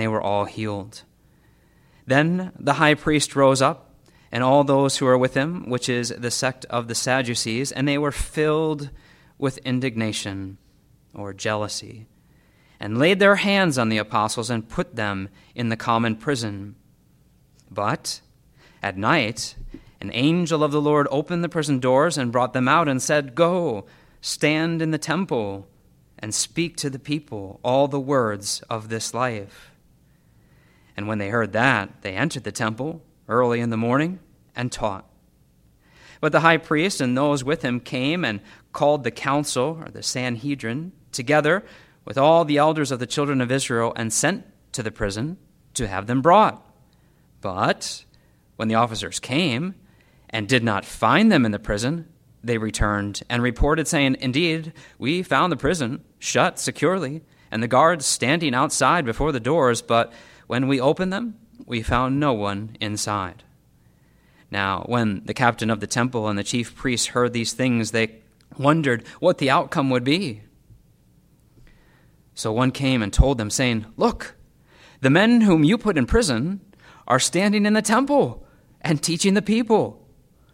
They were all healed. Then the high priest rose up, and all those who were with him, which is the sect of the Sadducees, and they were filled with indignation or jealousy, and laid their hands on the apostles and put them in the common prison. But at night an angel of the Lord opened the prison doors and brought them out and said, "Go, stand in the temple and speak to the people all the words of this life." And when they heard that, they entered the temple early in the morning and taught. But the high priest and those with him came and called the council, or the Sanhedrin, together with all the elders of the children of Israel, and sent to the prison to have them brought. But when the officers came and did not find them in the prison, they returned and reported, saying, "Indeed, we found the prison shut securely, and the guards standing outside before the doors, but when we opened them, we found no one inside." Now, when the captain of the temple and the chief priests heard these things, they wondered what the outcome would be. So one came and told them, saying, "Look, the men whom you put in prison are standing in the temple and teaching the people."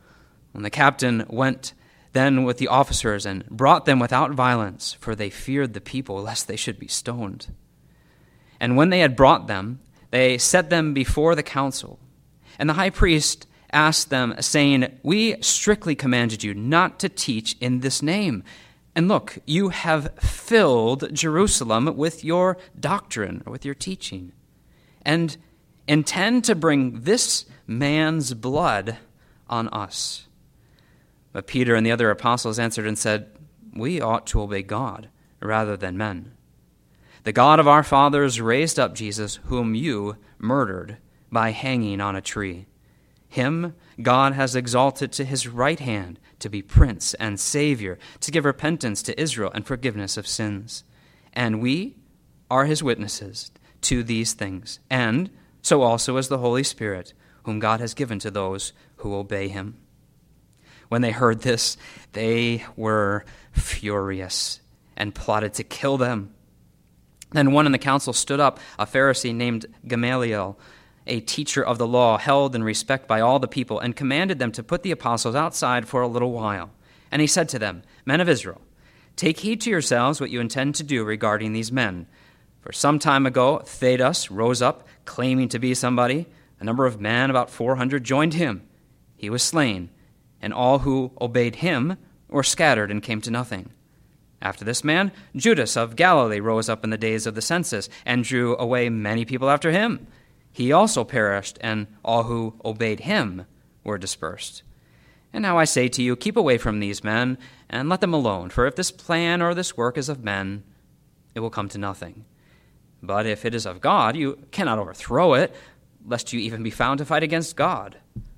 And the captain went then with the officers and brought them without violence, for they feared the people, lest they should be stoned. And when they had brought them, they set them before the council. And the high priest asked them, saying, "We strictly commanded you not to teach in this name. And look, you have filled Jerusalem with your doctrine," or with your teaching, "and intend to bring this man's blood on us." But Peter and the other apostles answered and said, "We ought to obey God rather than men. The God of our fathers raised up Jesus, whom you murdered by hanging on a tree. Him God has exalted to his right hand to be Prince and Savior, to give repentance to Israel and forgiveness of sins. And we are his witnesses to these things, and so also is the Holy Spirit, whom God has given to those who obey him." When they heard this, they were furious and plotted to kill them. Then one in the council stood up, a Pharisee named Gamaliel, a teacher of the law, held in respect by all the people, and commanded them to put the apostles outside for a little while. And he said to them, "Men of Israel, take heed to yourselves what you intend to do regarding these men. For some time ago, Theudas rose up, claiming to be somebody. A number of men, about 400, joined him. He was slain, and all who obeyed him were scattered and came to nothing. After this man, Judas of Galilee rose up in the days of the census and drew away many people after him. He also perished, and all who obeyed him were dispersed. And now I say to you, keep away from these men and let them alone, for if this plan or this work is of men, it will come to nothing. But if it is of God, you cannot overthrow it, lest you even be found to fight against God."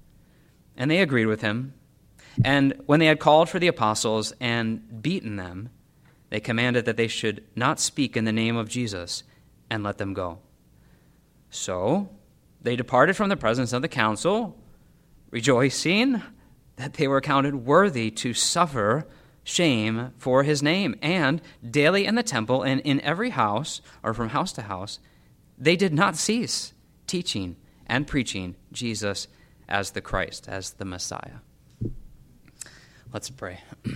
And they agreed with him. And when they had called for the apostles and beaten them, they commanded that they should not speak in the name of Jesus, and let them go. So they departed from the presence of the council, rejoicing that they were counted worthy to suffer shame for his name. And daily in the temple and in every house, or from house to house, they did not cease teaching and preaching Jesus as the Christ, as the Messiah. Let's pray.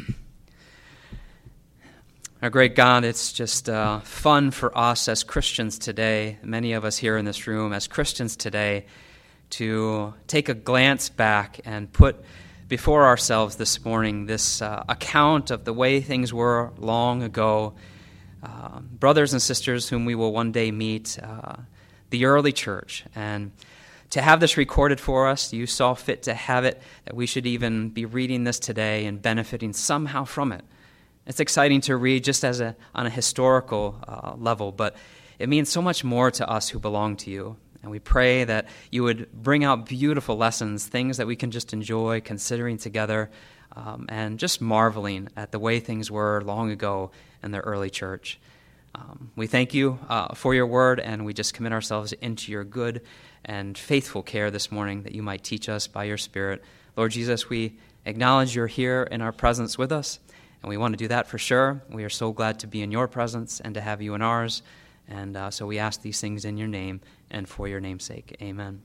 Our great God, it's just fun for us as Christians today, many of us here in this room as Christians today, to take a glance back and put before ourselves this morning this account of the way things were long ago. Brothers and sisters whom we will one day meet, the early church. And to have this recorded for us, you saw fit to have it, that we should even be reading this today and benefiting somehow from it. It's exciting to read just as on a historical level, but it means so much more to us who belong to you. And we pray that you would bring out beautiful lessons, things that we can just enjoy considering together, and just marveling at the way things were long ago in the early church. We thank you for your word, and we just commit ourselves into your good and faithful care this morning, that you might teach us by your Spirit. Lord Jesus, we acknowledge you're here in our presence with us, and we want to do that for sure. We are so glad to be in your presence and to have you in ours. And so we ask these things in your name and for your name's sake. Amen.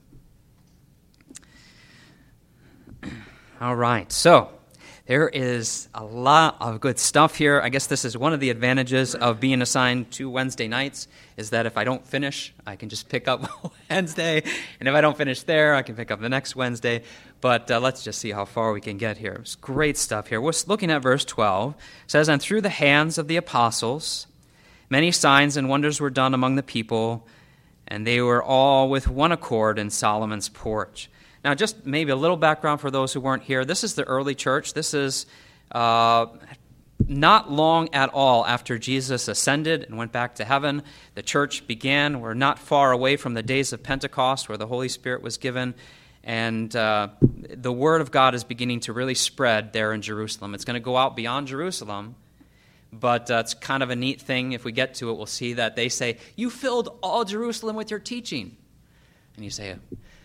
All right, so there is a lot of good stuff here. I guess this is one of the advantages of being assigned to Wednesday nights, is that if I don't finish, I can just pick up Wednesday, and if I don't finish there, I can pick up the next Wednesday. But let's just see how far we can get here. It's great stuff here. We're looking at verse 12. It says, "And through the hands of the apostles, many signs and wonders were done among the people, and they were all with one accord in Solomon's porch." Now, just maybe a little background for those who weren't here. This is the early church. This is not long at all after Jesus ascended and went back to heaven. The church began. We're not far away from the days of Pentecost where the Holy Spirit was given. And the Word of God is beginning to really spread there in Jerusalem. It's going to go out beyond Jerusalem. But it's kind of a neat thing. If we get to it, we'll see that they say, "You filled all Jerusalem with your teaching." And you say,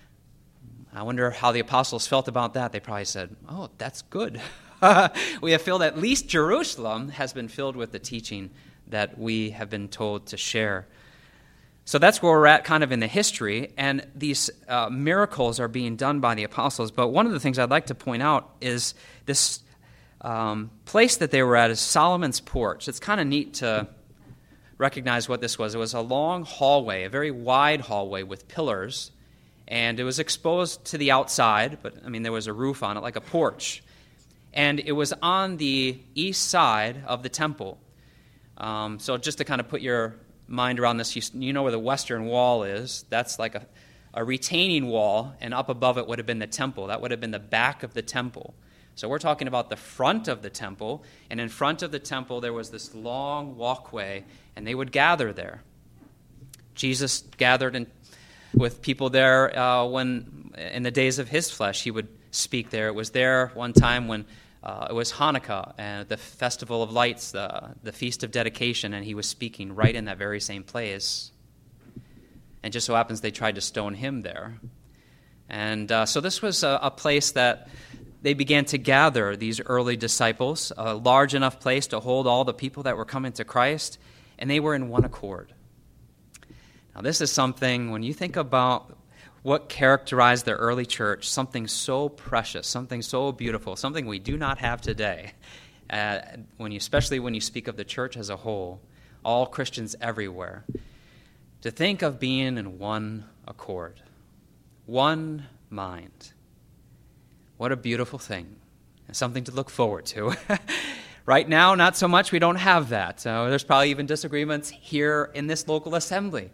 I wonder how the apostles felt about that. They probably said, "Oh, that's good." We have filled, at least Jerusalem has been filled with the teaching that we have been told to share. So that's where we're at kind of in the history, and these miracles are being done by the apostles. But one of the things I'd like to point out is this place that they were at is Solomon's porch. It's kind of neat to recognize what this was. It was a long hallway, a very wide hallway with pillars, and it was exposed to the outside, but there was a roof on it, like a porch. And it was on the east side of the temple. So just to kind of put your mind around this, you know where the western wall is. That's like a retaining wall, and up above it would have been the temple. That would have been the back of the temple. So we're talking about the front of the temple, and in front of the temple there was this long walkway, and they would gather there. Jesus gathered with people there when, in the days of his flesh, he would speak there. It was there one time when it was Hanukkah, and the Festival of Lights, the Feast of Dedication, and he was speaking right in that very same place. And just so happens they tried to stone him there. And so this was a place that they began to gather, these early disciples, a large enough place to hold all the people that were coming to Christ, and they were in one accord. Now, this is something, when you think about what characterized the early church, something so precious, something so beautiful, something we do not have today, especially when you speak of the church as a whole, all Christians everywhere, to think of being in one accord, one mind. What a beautiful thing, and something to look forward to. Right now, not so much. We don't have that. There's probably even disagreements here in this local assembly.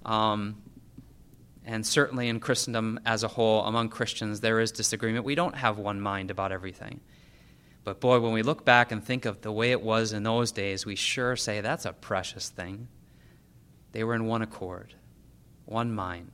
And certainly in Christendom as a whole, among Christians, there is disagreement. We don't have one mind about everything. But boy, when we look back and think of the way it was in those days, we sure say that's a precious thing. They were in one accord, one mind.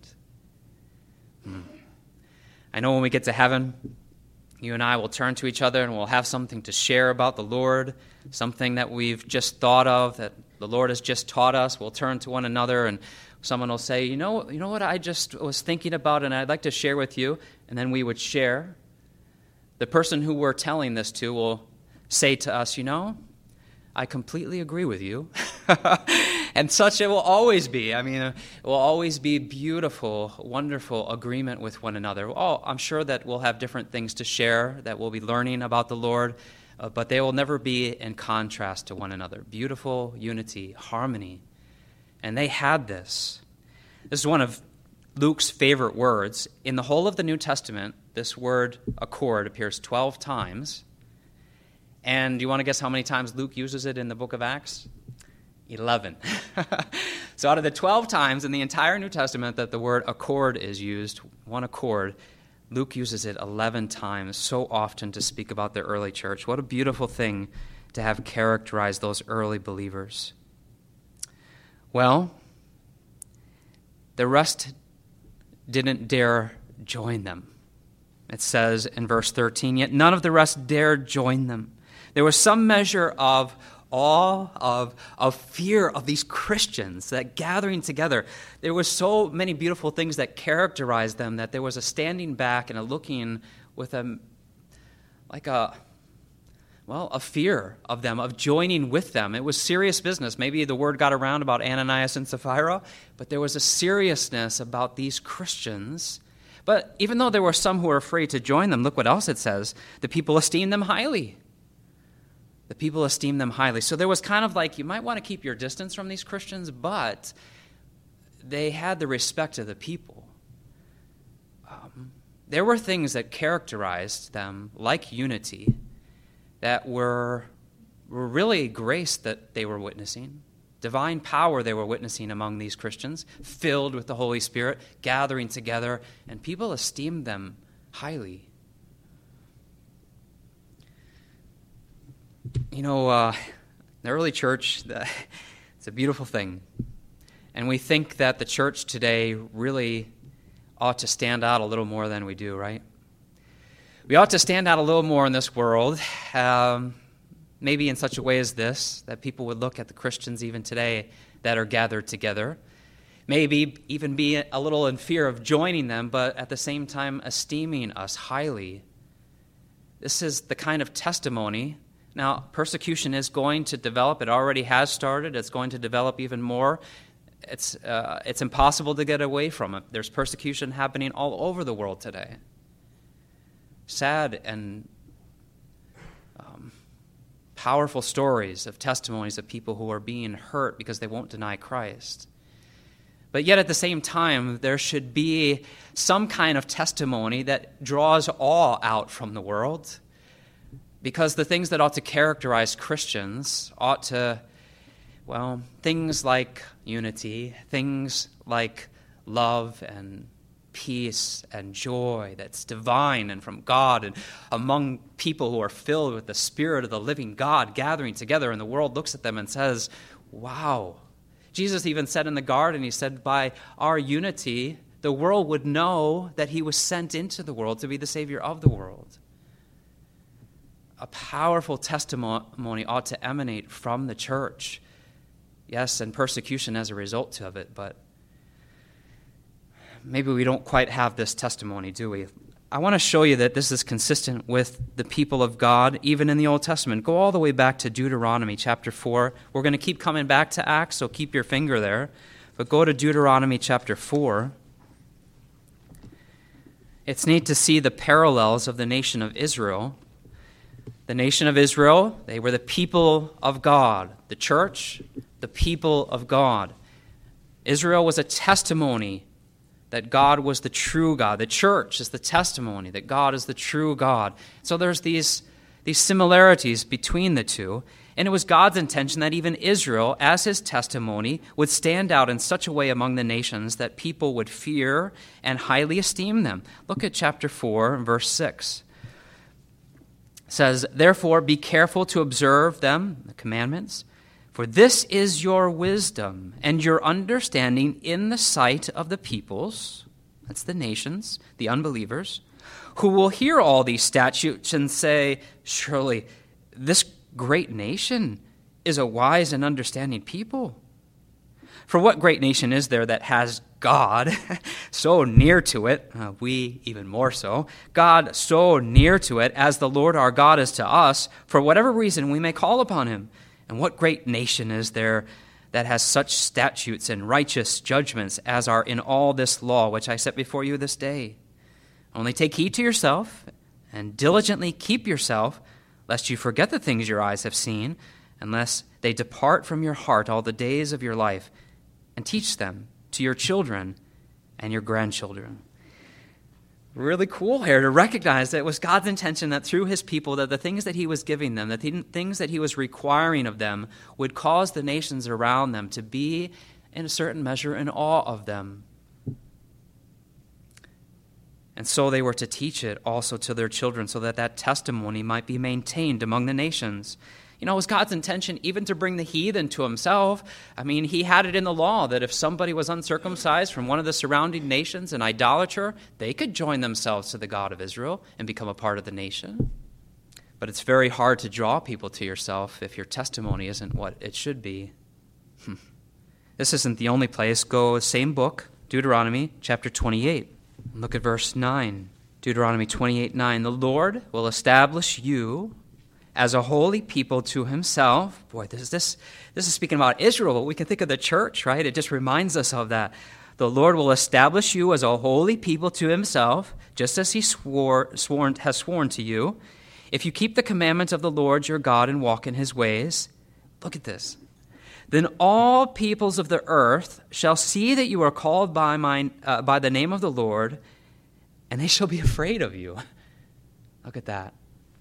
I know when we get to heaven, you and I will turn to each other and we'll have something to share about the Lord, something that we've just thought of, that the Lord has just taught us. We'll turn to one another and someone will say, you know what I just was thinking about and I'd like to share with you. And then we would share. The person who we're telling this to will say to us, I completely agree with you. And such it will always be. It will always be beautiful, wonderful agreement with one another. I'm sure that we'll have different things to share, that we'll be learning about the Lord, but they will never be in contrast to one another. Beautiful unity, harmony. And they had this. This is one of Luke's favorite words. In the whole of the New Testament, this word accord appears 12 times. And do you want to guess how many times Luke uses it in the book of Acts? 11. So out of the 12 times in the entire New Testament that the word accord is used, one accord, Luke uses it 11 times, so often to speak about the early church. What a beautiful thing to have characterized those early believers. Well, the rest didn't dare join them. It says in verse 13, yet none of the rest dared join them. There was some measure of awe, of fear of these Christians, that gathering together. There were so many beautiful things that characterized them that there was a standing back and a looking with a fear of them, of joining with them. It was serious business. Maybe the word got around about Ananias and Sapphira, but there was a seriousness about these Christians. But even though there were some who were afraid to join them, look what else it says. The people esteemed them highly. The people esteemed them highly. So there was kind of like, you might want to keep your distance from these Christians, but they had the respect of the people. There were things that characterized them, like unity, that were really grace that they were witnessing, divine power they were witnessing among these Christians, filled with the Holy Spirit, gathering together, and people esteemed them highly. You know, the early church, it's a beautiful thing. And we think that the church today really ought to stand out a little more than we do, right? We ought to stand out a little more in this world, maybe in such a way as this, that people would look at the Christians even today that are gathered together, maybe even be a little in fear of joining them, but at the same time esteeming us highly. This is the kind of testimony. Now, persecution is going to develop. It already has started. It's going to develop even more. It's impossible to get away from it. There's persecution happening all over the world today. Sad and powerful stories of testimonies of people who are being hurt because they won't deny Christ. But yet at the same time, there should be some kind of testimony that draws awe out from the world, because the things that ought to characterize Christians ought to, things like unity, things like love and peace and joy that's divine and from God and among people who are filled with the Spirit of the living God gathering together, and the world looks at them and says, wow. Jesus even said in the garden, he said, by our unity, the world would know that he was sent into the world to be the Savior of the world. A powerful testimony ought to emanate from the church. Yes, and persecution as a result of it, but maybe we don't quite have this testimony, do we? I want to show you that this is consistent with the people of God, even in the Old Testament. Go all the way back to Deuteronomy chapter 4. We're going to keep coming back to Acts, so keep your finger there. But go to Deuteronomy chapter 4. It's neat to see the parallels of the nation of Israel. The nation of Israel, they were the people of God. The church, the people of God. Israel was a testimony that God was the true God. The church is the testimony that God is the true God. So there's these similarities between the two. And it was God's intention that even Israel, as his testimony, would stand out in such a way among the nations that people would fear and highly esteem them. Look at chapter 4, verse 6. It says, therefore be careful to observe them, the commandments, for this is your wisdom and your understanding in the sight of the peoples, that's the nations, the unbelievers, who will hear all these statutes and say, surely this great nation is a wise and understanding people. For what great nation is there that has God so near to it, we even more so, God so near to it as the Lord our God is to us, for whatever reason we may call upon him? And what great nation is there that has such statutes and righteous judgments as are in all this law which I set before you this day? Only take heed to yourself and diligently keep yourself, lest you forget the things your eyes have seen, unless they depart from your heart all the days of your life, and teach them to your children and your grandchildren. Really cool here to recognize that it was God's intention that through his people, that the things that he was giving them, that the things that he was requiring of them would cause the nations around them to be, in a certain measure, in awe of them. And so they were to teach it also to their children, so that that testimony might be maintained among the nations. You know, it was God's intention even to bring the heathen to himself. I mean, he had it in the law that if somebody was uncircumcised from one of the surrounding nations, an idolater, they could join themselves to the God of Israel and become a part of the nation. But it's very hard to draw people to yourself if your testimony isn't what it should be. This isn't the only place. Go, same book, Deuteronomy chapter 28. Look at verse 9. Deuteronomy 28:9. The Lord will establish you as a holy people to himself. Boy, this is speaking about Israel, but we can think of the church, right? It just reminds us of that. The Lord will establish you as a holy people to himself, just as he has sworn to you, if you keep the commandments of the Lord your God and walk in his ways. Look at this. Then all peoples of the earth shall see that you are called by the name of the Lord, and they shall be afraid of you. Look at that.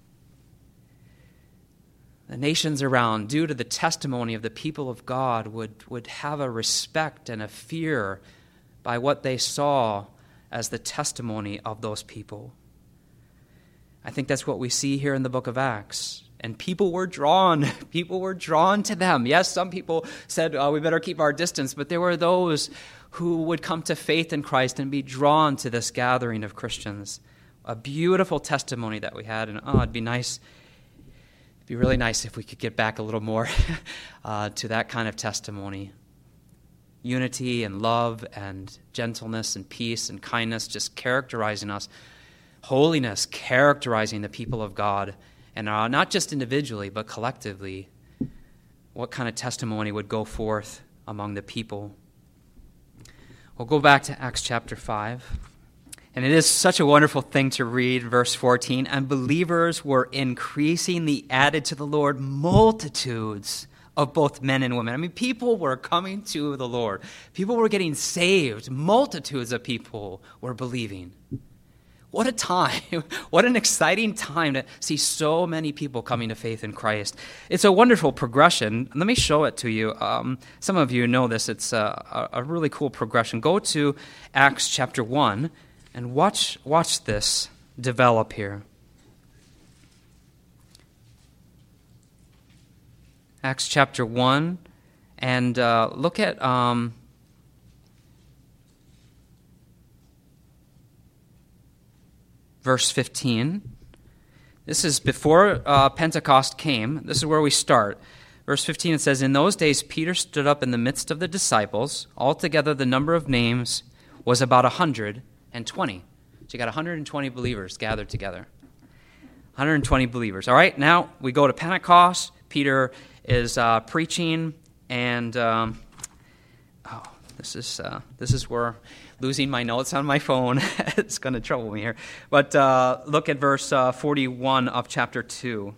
The nations around, due to the testimony of the people of God, would have a respect and a fear by what they saw as the testimony of those people. I think that's what we see here in the book of Acts. And people were drawn to them. Yes, some people said, we better keep our distance, but there were those who would come to faith in Christ and be drawn to this gathering of Christians. A beautiful testimony that we had, and it'd be really nice if we could get back a little more to that kind of testimony. Unity and love and gentleness and peace and kindness just characterizing us. Holiness characterizing the people of God. And not just individually, but collectively. What kind of testimony would go forth among the people? We'll go back to Acts chapter 5. And it is such a wonderful thing to read, verse 14. And believers were increasingly added to the Lord, multitudes of both men and women. I mean, people were coming to the Lord. People were getting saved. Multitudes of people were believing. What a time. What an exciting time to see so many people coming to faith in Christ. It's a wonderful progression. Let me show it to you. Some of you know this. It's a really cool progression. Go to Acts chapter 1 and watch this develop here. Acts chapter 1, and look at verse 15. This is before Pentecost came. This is where we start. Verse 15, it says, In those days Peter stood up in the midst of the disciples. Altogether the number of names was about 120. So you got 120 believers gathered together. 120 believers. All right, now we go to Pentecost. Peter is preaching, and this is where losing my notes on my phone it's going to trouble me here. But look at verse 41 of chapter 2.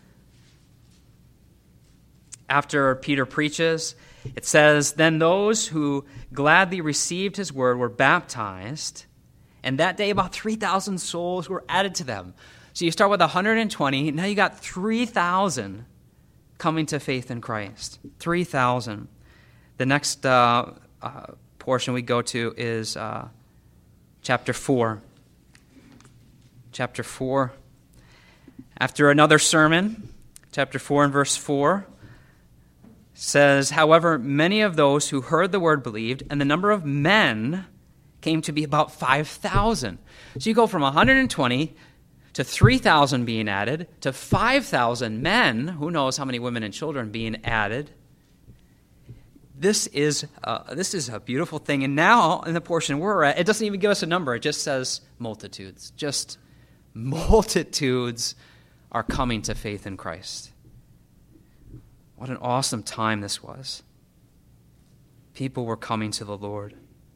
After Peter preaches, it says, Then those who gladly received his word were baptized, and that day about 3,000 souls were added to them. So you start with 120, now you got 3,000 coming to faith in Christ. 3,000. The next portion we go to is chapter 4. Chapter 4. After another sermon, chapter 4 and verse 4 says, However, many of those who heard the word believed, and the number of men came to be about 5,000. So you go from 120 to 3,000 being added, to 5,000 men, who knows how many women and children being added. This is a beautiful thing. And now, in the portion we're at, it doesn't even give us a number. It just says multitudes. Just multitudes are coming to faith in Christ. What an awesome time this was. People were coming to the Lord.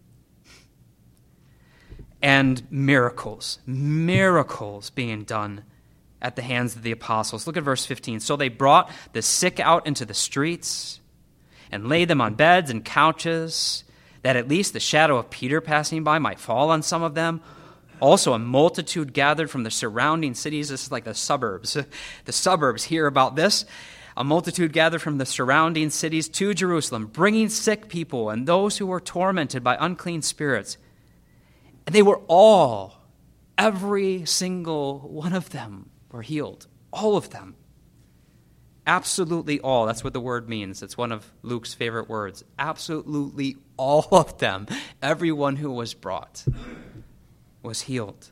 And miracles being done at the hands of the apostles. Look at verse 15. So they brought the sick out into the streets and laid them on beds and couches, that at least the shadow of Peter passing by might fall on some of them. Also a multitude gathered from the surrounding cities. This is like the suburbs. The suburbs hear about this. A multitude gathered from the surrounding cities to Jerusalem, bringing sick people and those who were tormented by unclean spirits. And they were all, every single one of them were healed. All of them. Absolutely all. That's what the word means. It's one of Luke's favorite words. Absolutely all of them. Everyone who was brought was healed.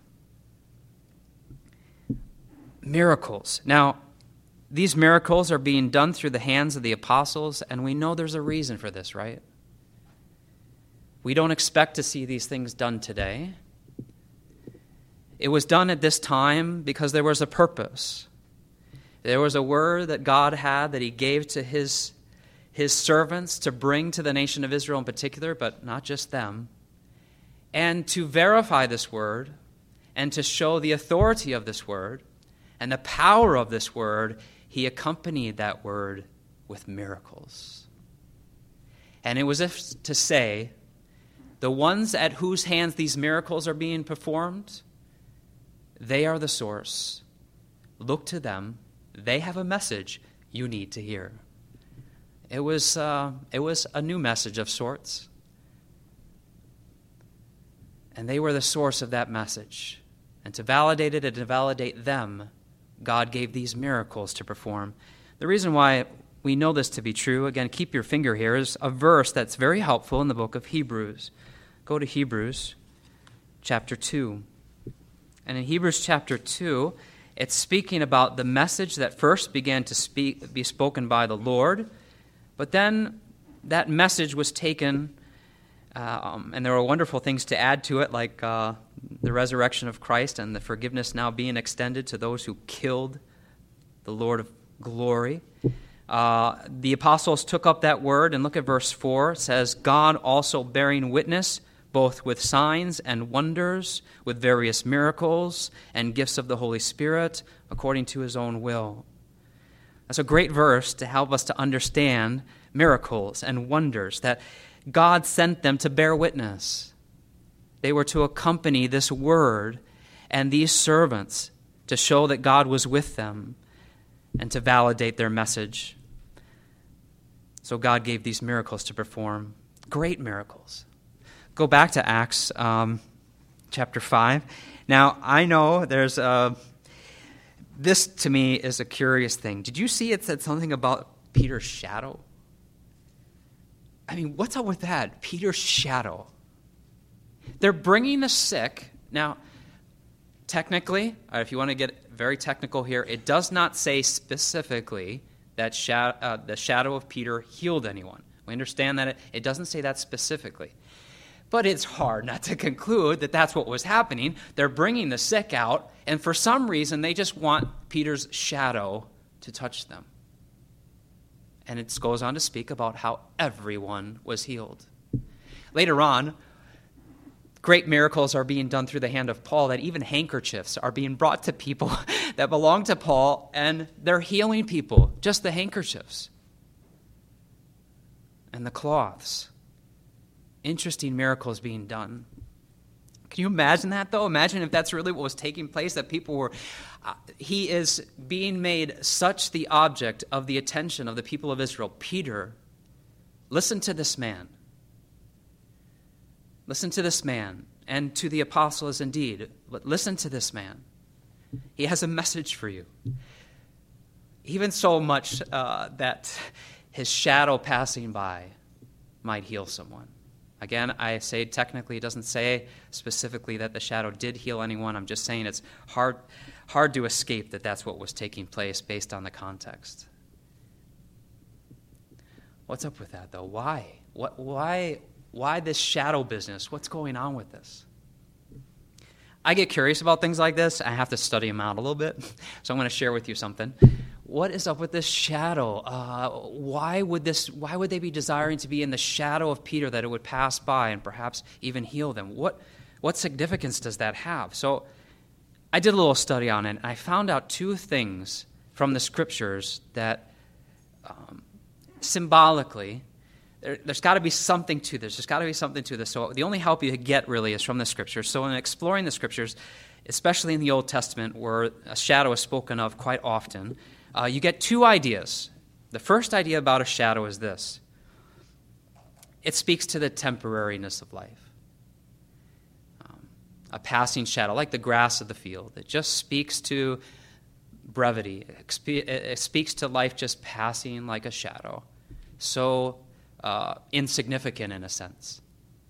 Miracles. Now, these miracles are being done through the hands of the apostles, and we know there's a reason for this, right? We don't expect to see these things done today. It was done at this time because there was a purpose. There was a word that God had that he gave to his servants to bring to the nation of Israel in particular, but not just them. And to verify this word and to show the authority of this word and the power of this word, he accompanied that word with miracles. And it was as if to say, the ones at whose hands these miracles are being performed, they are the source. Look to them. They have a message you need to hear. It was a new message of sorts. And they were the source of that message. And to validate it and to validate them, God gave these miracles to perform. The reason why we know this to be true, again, keep your finger here, is a verse that's very helpful in the book of Hebrews. Go to Hebrews chapter 2. And in Hebrews chapter 2, it's speaking about the message that first began to be spoken by the Lord, but then that message was taken, and there were wonderful things to add to it, like the resurrection of Christ and the forgiveness now being extended to those who killed the Lord of glory. The apostles took up that word, and look at verse 4. It says, God also bearing witness both with signs and wonders, with various miracles and gifts of the Holy Spirit, according to his own will. That's a great verse to help us to understand miracles and wonders, that God sent them to bear witness. They were to accompany this word and these servants to show that God was with them and to validate their message. So God gave these miracles to perform, great miracles. Go back to Acts chapter 5. Now, I know there's this to me is a curious thing. Did you see it said something about Peter's shadow? I mean, what's up with that? Peter's shadow. They're bringing the sick. Now, technically, if you want to get very technical here, it does not say specifically that the shadow of Peter healed anyone. We understand that it doesn't say that specifically. But it's hard not to conclude that that's what was happening. They're bringing the sick out, and for some reason, they just want Peter's shadow to touch them. And it goes on to speak about how everyone was healed. Later on, great miracles are being done through the hand of Paul, that even handkerchiefs are being brought to people that belong to Paul, and they're healing people, just the handkerchiefs and the cloths. Interesting miracles being done. Can you imagine that, though? Imagine if that's really what was taking place, that people were... he is being made such the object of the attention of the people of Israel. Peter, listen to this man. Listen to this man, and to the apostles indeed. But listen to this man. He has a message for you. Even so much that his shadow passing by might heal someone. Again, I say technically it doesn't say specifically that the shadow did heal anyone. I'm just saying it's hard to escape that that's what was taking place based on the context. What's up with that, though? Why? Why this shadow business? What's going on with this? I get curious about things like this. I have to study them out a little bit. So I'm going to share with you something. What is up with this shadow? Why would they be desiring to be in the shadow of Peter, that it would pass by and perhaps even heal them? What significance does that have? So I did a little study on it, and I found out two things from the scriptures that symbolically, there's got to be something to this. There's got to be something to this. So the only help you get really is from the scriptures. So in exploring the scriptures, especially in the Old Testament, where a shadow is spoken of quite often, you get two ideas. The first idea about a shadow is this. It speaks to the temporariness of life. A passing shadow, like the grass of the field. It just speaks to brevity. It speaks to life just passing like a shadow. So insignificant in a sense.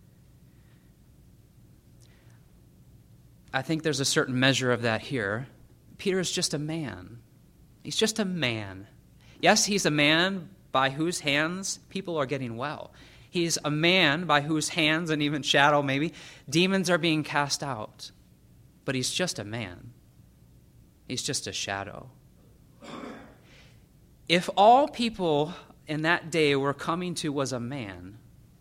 I think there's a certain measure of that here. Peter is just a man. He's just a man. Yes, he's a man by whose hands people are getting well. He's a man by whose hands, and even shadow maybe, demons are being cast out. But he's just a man. He's just a shadow. If all people in that day were coming to was a man,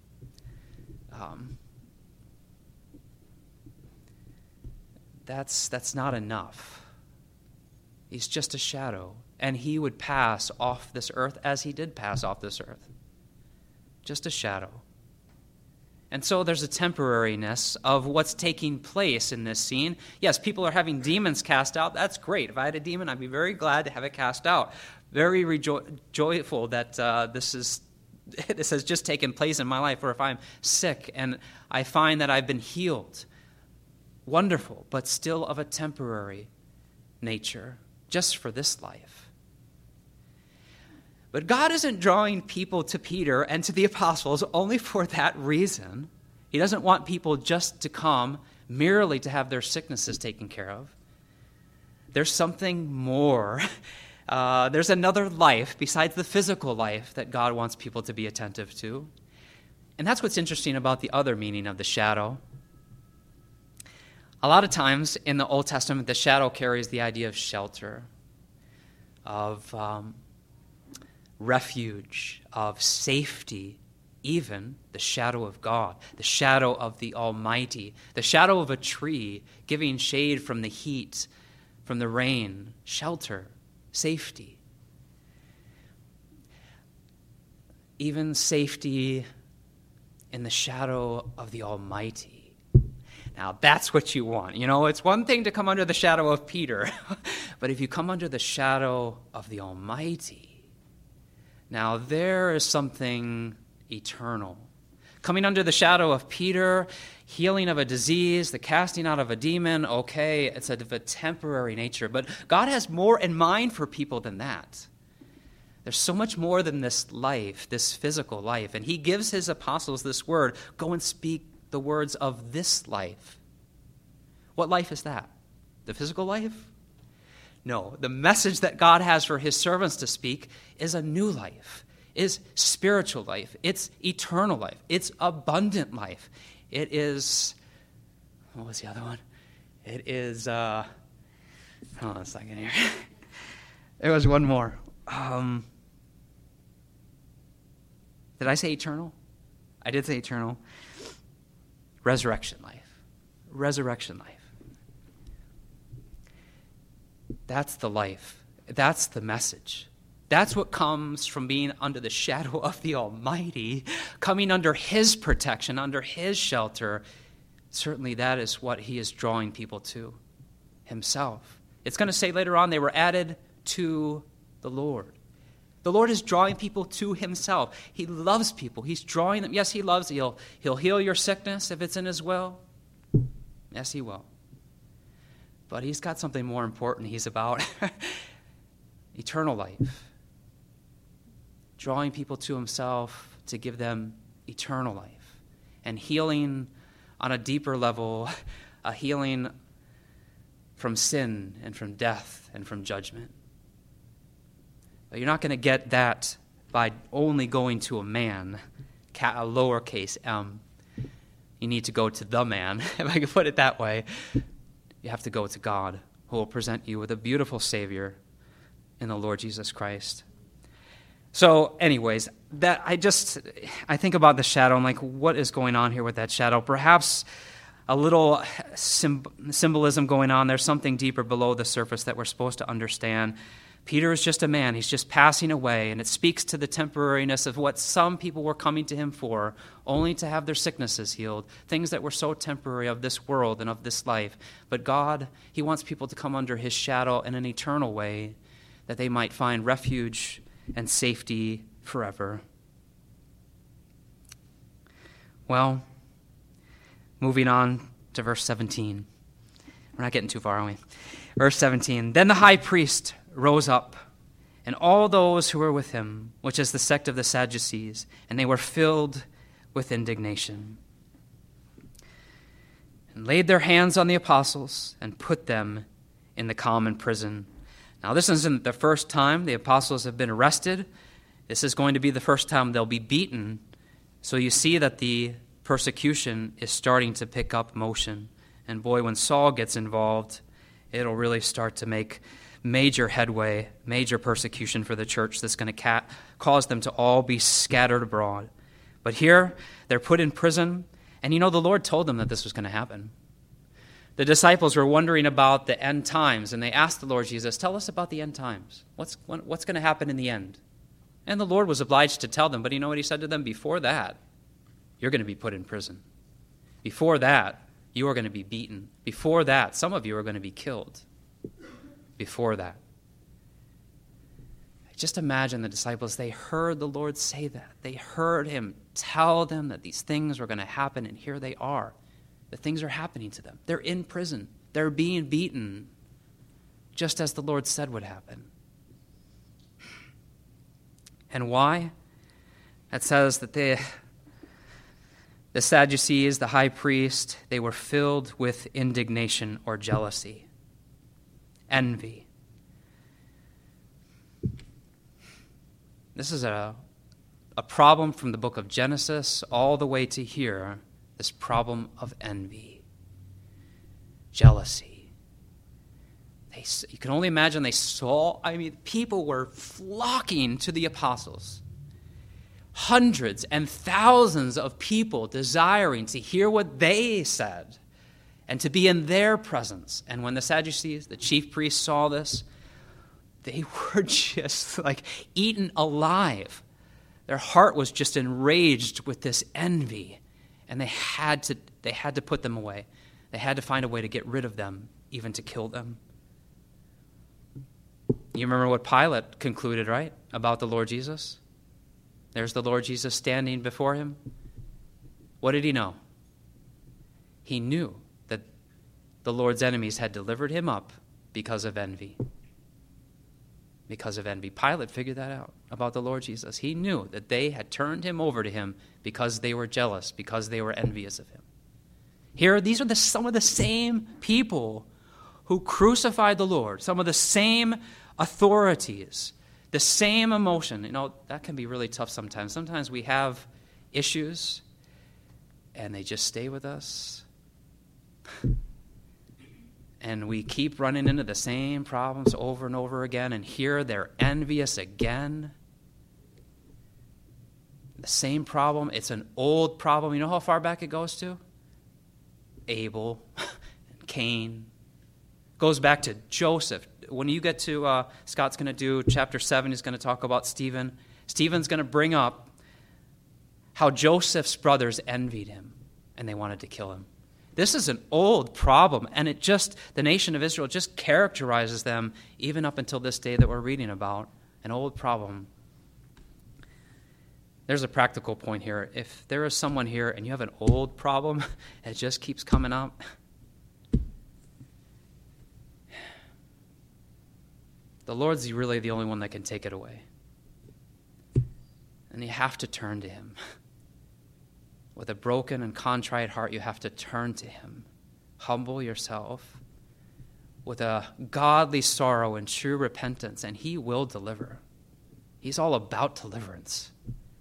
that's not enough. He's just a shadow, and he would pass off this earth as he did pass off this earth. Just a shadow. And so there's a temporariness of what's taking place in this scene. Yes, people are having demons cast out. That's great. If I had a demon, I'd be very glad to have it cast out. Very joyful that this has just taken place in my life, or if I'm sick and I find that I've been healed. Wonderful, but still of a temporary nature, just for this life. But God isn't drawing people to Peter and to the apostles only for that reason. He doesn't want people just to come merely to have their sicknesses taken care of. There's something more. There's another life besides the physical life that God wants people to be attentive to. And that's what's interesting about the other meaning of the shadow. A lot of times in the Old Testament, the shadow carries the idea of shelter, of refuge, of safety, even the shadow of God, the shadow of the Almighty, the shadow of a tree giving shade from the heat, from the rain, shelter, safety. Even safety in the shadow of the Almighty. Now, that's what you want. You know, it's one thing to come under the shadow of Peter, but if you come under the shadow of the Almighty, now there is something eternal. Coming under the shadow of Peter, healing of a disease, the casting out of a demon, okay, it's of a temporary nature, but God has more in mind for people than that. There's so much more than this life, this physical life, and he gives his apostles this word, go and speak the words of this life. What life is that? The physical life? No, the message that God has for his servants to speak is a new life, is spiritual life, it's eternal life, it's abundant life. It is, what was the other one? It is, hold on a second here. There was one more. Did I say eternal? I did say eternal. Resurrection life. Resurrection life. That's the life. That's the message. That's what comes from being under the shadow of the Almighty, coming under his protection, under his shelter. Certainly that is what he is drawing people to, himself. It's going to say later on, they were added to the Lord. The Lord is drawing people to himself. He loves people. He's drawing them. Yes, he loves you. He'll heal your sickness if it's in his will. Yes, he will. But he's got something more important. He's about eternal life. Drawing people to himself to give them eternal life. And healing on a deeper level, a healing from sin and from death and from judgment. But you're not going to get that by only going to a man, a lowercase m. You need to go to the man, if I can put it that way. You have to go to God, who will present you with a beautiful Savior in the Lord Jesus Christ. So anyways, I think about the shadow and like, what is going on here with that shadow? Perhaps a little symbolism going on. There's something deeper below the surface that we're supposed to understand. Peter is just a man. He's just passing away, and it speaks to the temporariness of what some people were coming to him for, only to have their sicknesses healed, things that were so temporary of this world and of this life. But God, he wants people to come under his shadow in an eternal way, that they might find refuge and safety forever. Well, moving on to verse 17. We're not getting too far, are we? Verse 17, then the high priest rose up, and all those who were with him, which is the sect of the Sadducees, and they were filled with indignation, and laid their hands on the apostles and put them in the common prison. Now, this isn't the first time the apostles have been arrested. This is going to be the first time they'll be beaten. So you see that the persecution is starting to pick up motion. And boy, when Saul gets involved, it'll really start to make major headway, major persecution for the church that's going to cause them to all be scattered abroad. But here, they're put in prison, and the Lord told them that this was going to happen. The disciples were wondering about the end times, and they asked the Lord Jesus, tell us about the end times. What's going to happen in the end? And the Lord was obliged to tell them, but you know what he said to them? Before that, you're going to be put in prison. Before that, you are going to be beaten. Before that, some of you are going to be killed. Before that. Just imagine the disciples, they heard the Lord say that. They heard him tell them that these things were going to happen, and here they are. The things are happening to them. They're in prison. They're being beaten, just as the Lord said would happen. And why? It says that the Sadducees, the high priest, they were filled with indignation or jealousy, envy. This is a problem from the book of Genesis all the way to here, this problem of envy, jealousy. You can only imagine people were flocking to the apostles. Hundreds and thousands of people desiring to hear what they said and to be in their presence. And when the Sadducees, the chief priests, saw this, they were just like eaten alive. Their heart was just enraged with this envy, and they had to put them away. They had to find a way to get rid of them, even to kill them. You remember what Pilate concluded, right, about the Lord Jesus? There's the Lord Jesus standing before him. What did he know? He knew that the Lord's enemies had delivered him up because of envy. Because of envy. Pilate figured that out about the Lord Jesus. He knew that they had turned him over to him because they were jealous, because they were envious of him. Here, these are some of the same people who crucified the Lord, some of the same authorities, the same emotion. That can be really tough sometimes. Sometimes we have issues, and they just stay with us. And we keep running into the same problems over and over again, and here they're envious again. The same problem. It's an old problem. You know how far back it goes to? Abel and Cain. Goes back to Joseph. When you get to, Scott's going to do chapter 7, he's going to talk about Stephen. Stephen's going to bring up how Joseph's brothers envied him, and they wanted to kill him. This is an old problem, and the nation of Israel just characterizes them even up until this day that we're reading about, an old problem. There's a practical point here. If there is someone here and you have an old problem, it just keeps coming up, the Lord's really the only one that can take it away. And you have to turn to him. With a broken and contrite heart, you have to turn to him. Humble yourself with a godly sorrow and true repentance, and he will deliver. He's all about deliverance.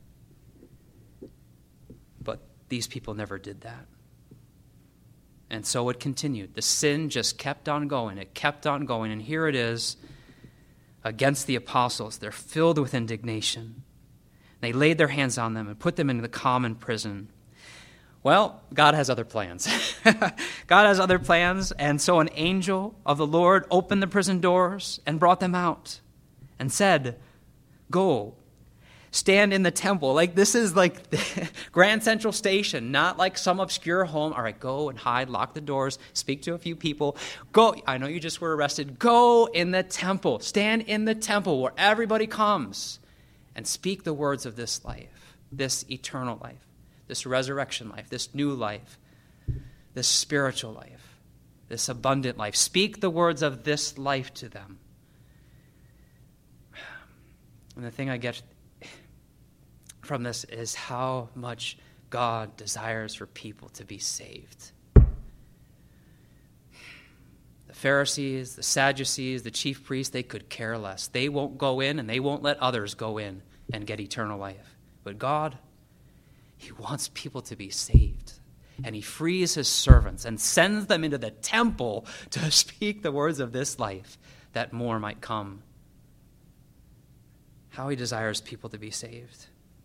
But these people never did that. And so it continued. The sin just kept on going. It kept on going. And here it is against the apostles. They're filled with indignation. They laid their hands on them and put them into the common prison. Well, God has other plans. God has other plans, and so an angel of the Lord opened the prison doors and brought them out and said, "Go, stand in the temple." Like this is like the Grand Central Station, not like some obscure home. All right, go and hide, lock the doors, speak to a few people. Go, I know you just were arrested. Go in the temple, stand in the temple where everybody comes and speak the words of this life, this eternal life. This resurrection life, this new life, this spiritual life, this abundant life. Speak the words of this life to them. And the thing I get from this is how much God desires for people to be saved. The Pharisees, the Sadducees, the chief priests, they could care less. They won't go in, and they won't let others go in and get eternal life. But God, he wants people to be saved. And he frees his servants and sends them into the temple to speak the words of this life that more might come. How he desires people to be saved.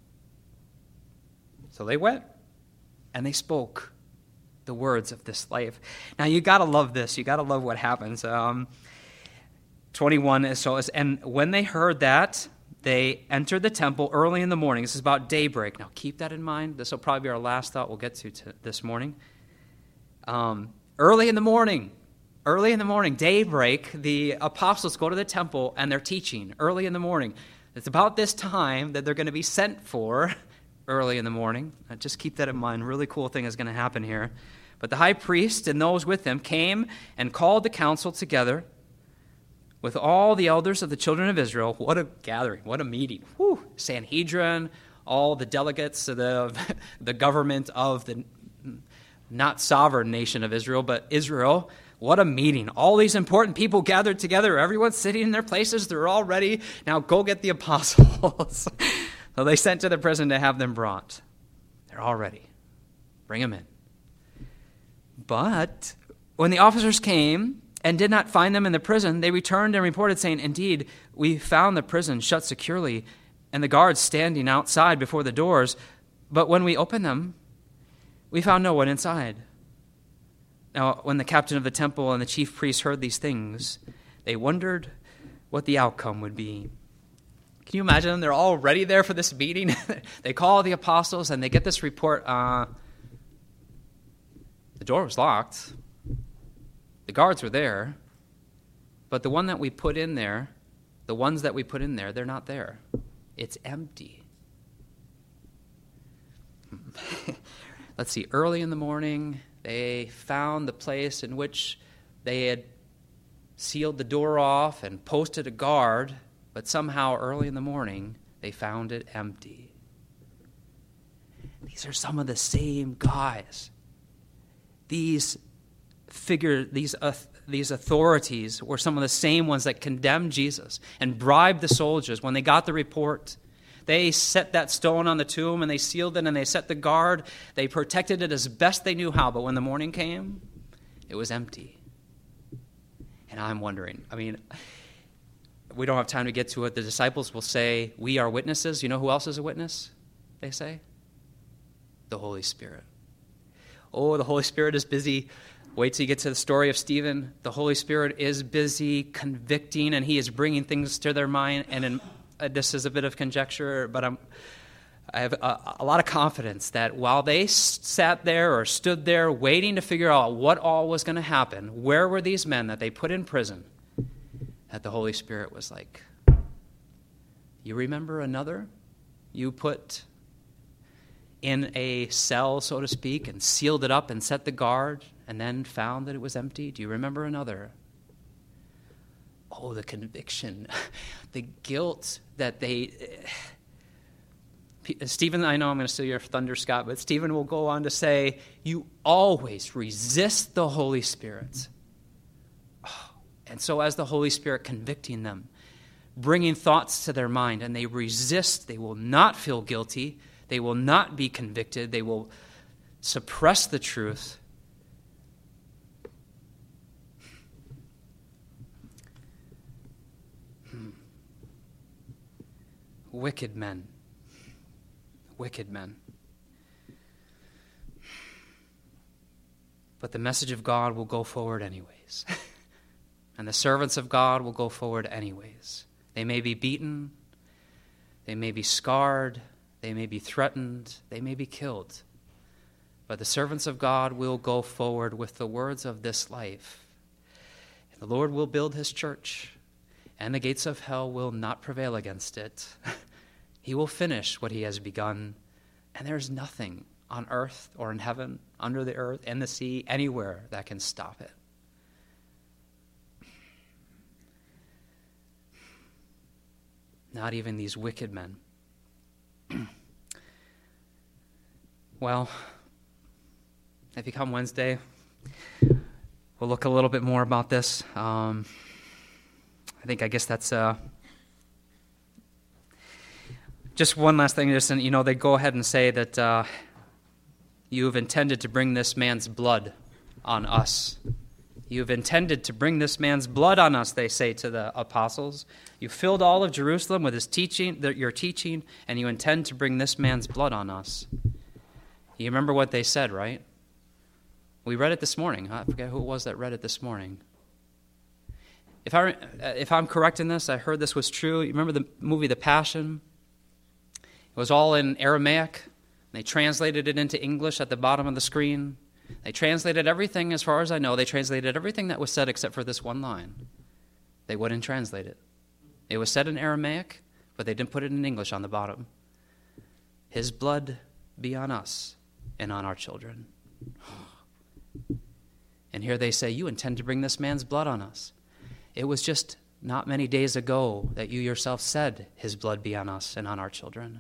So they went and they spoke the words of this life. Now you got to love this. You got to love what happens. 21 is so. And when they heard that, they entered the temple early in the morning. This is about daybreak. Now keep that in mind. This will probably be our last thought we'll get to this morning. Early in the morning, daybreak, the apostles go to the temple and they're teaching early in the morning. It's about this time that they're going to be sent for early in the morning. Just keep that in mind. Really cool thing is going to happen here. But the high priest and those with him came and called the council together with all the elders of the children of Israel. What a gathering, what a meeting. Whew. Sanhedrin, all the delegates of the government of the not sovereign nation of Israel, but Israel. What a meeting. All these important people gathered together. Everyone's sitting in their places. They're all ready. Now go get the apostles. So they sent to the prison to have them brought. They're all ready. Bring them in. But when the officers came and did not find them in the prison, they returned and reported, saying, "Indeed, we found the prison shut securely and the guards standing outside before the doors. But when we opened them, we found no one inside." Now, when the captain of the temple and the chief priests heard these things, they wondered what the outcome would be. Can you imagine them? They're all ready there for this meeting. They call the apostles and they get this report. The door was locked. The guards were there. But the ones that we put in there, they're not there. It's empty. Let's see, early in the morning, they found the place in which they had sealed the door off and posted a guard, but somehow early in the morning, they found it empty. These are some of the same guys. These authorities were some of the same ones that condemned Jesus and bribed the soldiers when they got the report. They set that stone on the tomb and they sealed it and they set the guard. They protected it as best they knew how. But when the morning came, it was empty. And I'm wondering, we don't have time to get to it. The disciples will say, "We are witnesses." You know who else is a witness, they say? The Holy Spirit. Oh, the Holy Spirit is busy. Wait till you get to the story of Stephen. The Holy Spirit is busy convicting and he is bringing things to their mind. And this is a bit of conjecture, but I have a lot of confidence that while they sat there or stood there waiting to figure out what all was going to happen, where were these men that they put in prison, that the Holy Spirit was like, "You remember another you put in a cell, so to speak, and sealed it up and set the guard and then found that it was empty? Do you remember another?" Oh, the conviction, the guilt that Stephen, I know I'm going to steal your thunder, Scott, but Stephen will go on to say, "You always resist the Holy Spirit." Oh, and so as the Holy Spirit convicting them, bringing thoughts to their mind, and they resist, they will not feel guilty, they will not be convicted, they will suppress the truth. Wicked men. Wicked men. But the message of God will go forward anyways. And the servants of God will go forward anyways. They may be beaten. They may be scarred. They may be threatened. They may be killed. But the servants of God will go forward with the words of this life. And the Lord will build his church, and the gates of hell will not prevail against it. He will finish what he has begun, and there's nothing on earth or in heaven, under the earth, in the sea, anywhere that can stop it. Not even these wicked men. Well, if you come Wednesday, we'll look a little bit more about this. I guess that's just one last thing. They go ahead and say that you have intended to bring this man's blood on us. You have intended to bring this man's blood on us, they say to the apostles. You filled all of Jerusalem with his teaching, your teaching, and you intend to bring this man's blood on us. You remember what they said, right? We read it this morning. I forget who it was that read it this morning. If I'm correct in this, I heard this was true. You remember the movie The Passion? It was all in Aramaic. They translated it into English at the bottom of the screen. They translated everything, as far as I know, they translated everything that was said except for this one line. They wouldn't translate it. It was said in Aramaic, but they didn't put it in English on the bottom. His blood be on us and on our children. And here they say, you intend to bring this man's blood on us. It was just not many days ago that you yourself said, his blood be on us and on our children.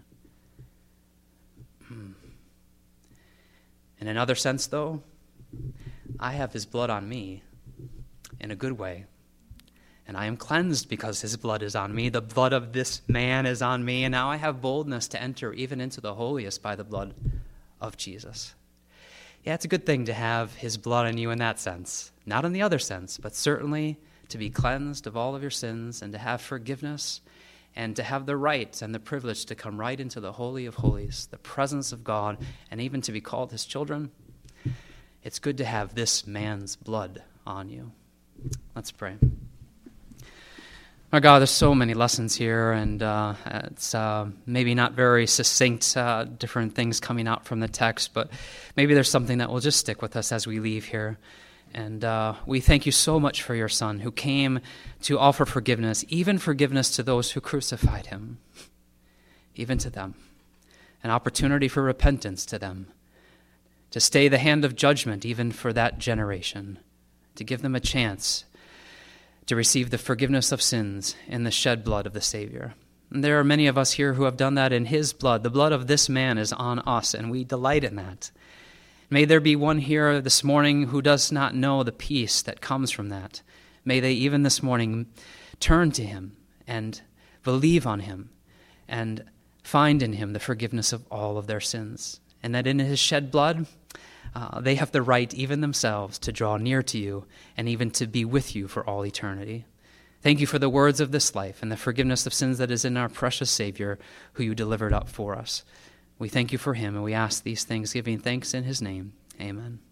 In another sense, though, I have his blood on me in a good way. And I am cleansed because his blood is on me. The blood of this man is on me. And now I have boldness to enter even into the holiest by the blood of Jesus. Yeah, it's a good thing to have his blood on you in that sense. Not in the other sense, but certainly to be cleansed of all of your sins and to have forgiveness and to have the right and the privilege to come right into the Holy of Holies, the presence of God, and even to be called his children. It's good to have this man's blood on you. Let's pray. Our God, there's so many lessons here, and it's maybe not very succinct, different things coming out from the text, but maybe there's something that will just stick with us as we leave here. And we thank you so much for your Son, who came to offer forgiveness, even forgiveness to those who crucified him, even to them, an opportunity for repentance to them, to stay the hand of judgment even for that generation, to give them a chance to receive the forgiveness of sins in the shed blood of the Savior. And there are many of us here who have done that in his blood. The blood of this man is on us, and we delight in that. May there be one here this morning who does not know the peace that comes from that. May they even this morning turn to him and believe on him and find in him the forgiveness of all of their sins. And that in his shed blood, they have the right, even themselves, to draw near to you and even to be with you for all eternity. Thank you for the words of this life and the forgiveness of sins that is in our precious Savior, who you delivered up for us. We thank you for him, and we ask these things, giving thanks in his name. Amen.